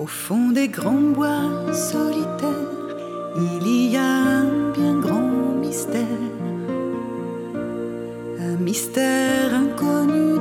Au fond des grands bois solitaires, il y a un bien grand mystère, un mystère inconnu